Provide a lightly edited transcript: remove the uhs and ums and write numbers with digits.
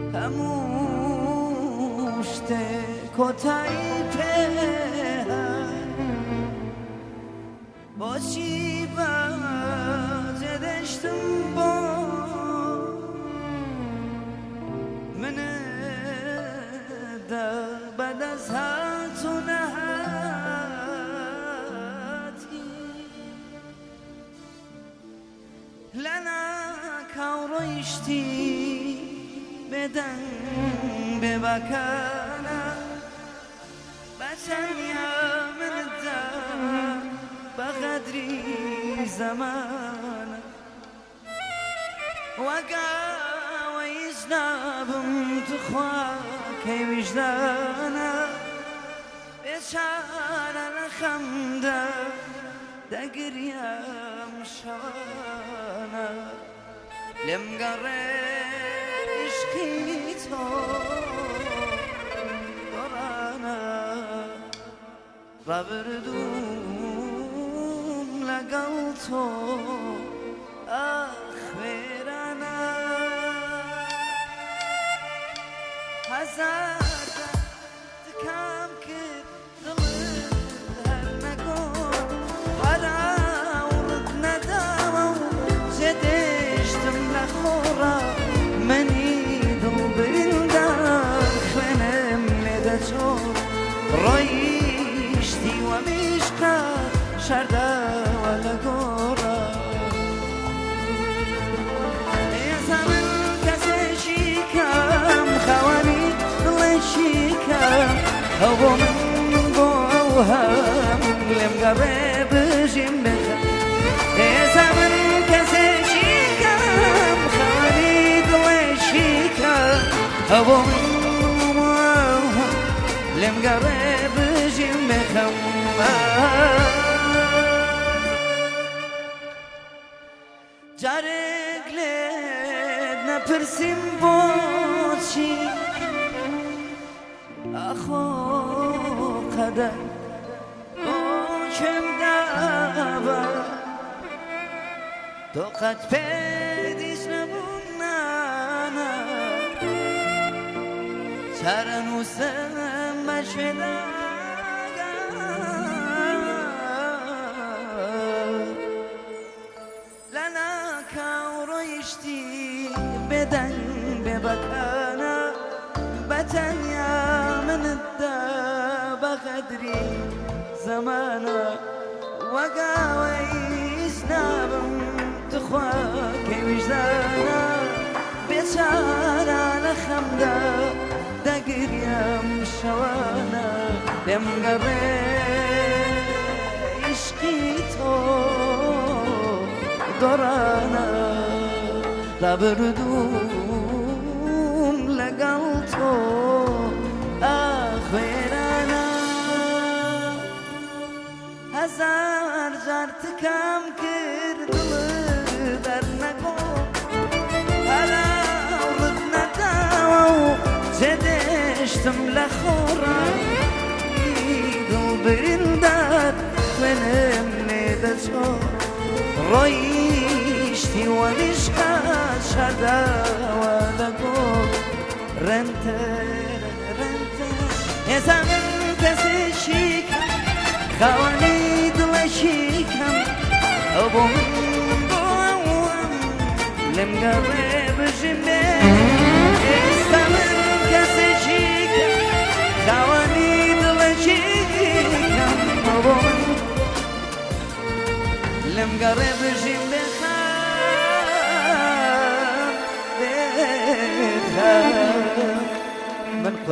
هموشته کتایی په باشی باز دشتم با من دا بعد از هاتو نهاتی لنا کاورشتی بدن ببکانا بچنیا من دا بقدری زمان وقا ويجنابم تخواكي وجدانا بشارة لخمدة دقريا مشوانا لمقرر عشقيتو دورانا رابردوم لقلتو أخبرنا هزار تكام كد ضمن هالنقول حدا وردنا داما جدشتم لخورا مني دل برندار خنم ندجور ريشتي ومشقا شردا ولا قورا يا زمن كسشيكام خواني ضلشيكام هو من بوهم لم قرب جنبك يا زمن كسشيكام خواني ضلشيكام هو من بوهم لم قرب جنبك جارك لدنا برسم بوشي أخو قدر كم دابا تو قد بديش نبونانا شرن وسم مشهدا بدن ببكانا بتنيا من الداب قدري زمانا وقاوي سنابم تخواكي وجدانا بشارة لخمدة دقر يا مشوانا دم قرر عشقيتو دورانا رابردوم لقلتو أخبرنا هزار جارتكم كردل درنكو هلا وردنا داو جدشتم لخورا دل برندار خنم ندجو رويشتي ونشقا شدا ولقول رنتر يا زمن كسشيكم خواني دلشيكم أبو من بوام لم قرب جنبك يا زمن كسشيكم خواني دلشيكم أبو من لم قرب جنبك